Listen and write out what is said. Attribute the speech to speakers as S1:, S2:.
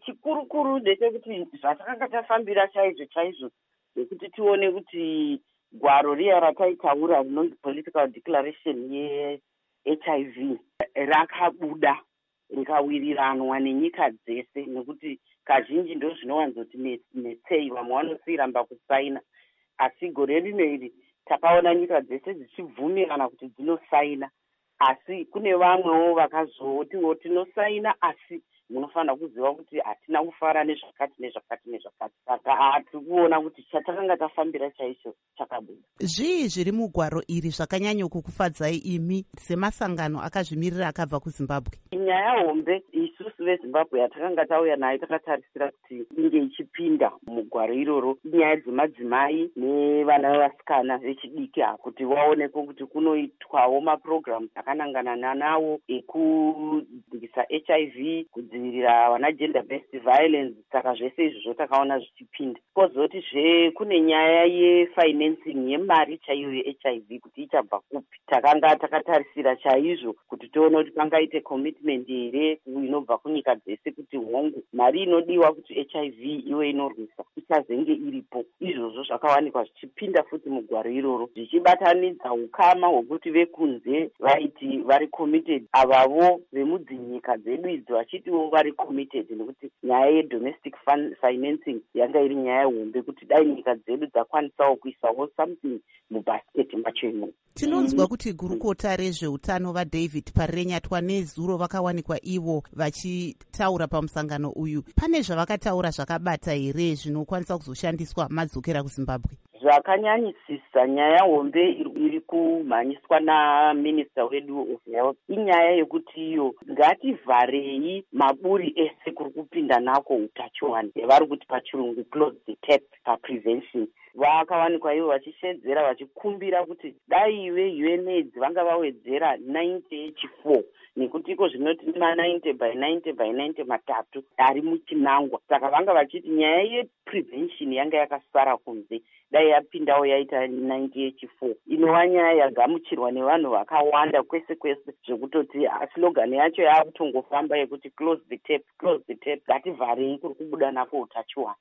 S1: chikurukuru ndechekuti zvatakanga tafambira chaizvo ndekuti tione kuti gwaro riya rataitaura rinonzi political declaration yeHIV rakabuda rikawiriranwa nenyika dzese, nekuti kazhinji ndo zvinowanzoti netsei, vamwe vanosiramba kusaina. Asi gore rino iri takaona nyika dzese dzichibvumirana kuti dzinosaina, asi kune vamwewo vakazotiwo tinosaina asi munofanira kuziva kuti hatina kufara nezvakati nezvakati nezvakati. Saka hatikuona kuti chatakanga tafambira chaicho chakabuda.
S2: Zvii zviri mugwaro iri zvakanyanya kukufadzai imi semasangano akazvimirira akabva kuZimbabwe?
S1: Nyaya hombe isusu veZimbabwe yatakanga tauya nayo takatarisira kuti inge ichipinda mugwaro iroro inyaya dzemadzimai nevana vevasikana vechidiki, kuti vaonekwe kuti kunoitwawo mapurogiramu akanangana nawo ekudzingisa HIV, kudzivirira vana gender based violence. Saka zvese izvozvo takaona zvichipinda. Kozotizve kune nyaya yefinancing yemari chaiyo yeHIV kuti ichabva kupi. Takanga takatarisira chaizvo kuti tione kuti pangaite commitment here inobva kunyika dzese kuti hongu mari inodiwa kuti HIV iwe inorwisa ichazenge iripo. Izvozvo zvakawanikwa zvichipinda futi mugwaro iroro, zvichibatanidza ukama hwekuti vekunze vaiti vari committed, avavo vemudzinyika dzedu idzi vachitiwo vari committed, nekuti nyaya yedomestic financing yanga iri nyaya hombe kuti dai nyika dzedu dzakwanisawo kuisawo something mubhasiketi macho imo.
S2: Tinonzwa kuti gurukota rezveutano vaDavid Parenyatwa nezuro vakawanikwa ivo vachitaura pamusangano uyu. Pane zvavakataura zvakabata here zvinokwanisa kuzoshandiswa madzokera kuZimbabwe?
S1: Zvakanyanyisisa nyaya hombe iri kumhanyiswa naminista wedu of health inyaya yekuti iyo ngativharei maburi ese kuri kupinda nako utachiwana, vari kuti pachirungu close the tap paprevention. Vakawanikwa ivo vachishedzera vachikumbira kuti dai veUNAIDS vanga vawedzera 90H4 nekuti iko zvinoti 90 by 90 by 90 matatu ari muchinangwa. Saka vanga vachiti nyaya yeprevention yanga yakasara kunze, dai yapindawo yaita 90H4 inova nyaya yagamuchirwa nevanhu vakawanda kwese kwese, zvekutoti slogan yacho yaakutongofamba yekuti close the tap, ngativharei kuri kubuda nako utachiwana.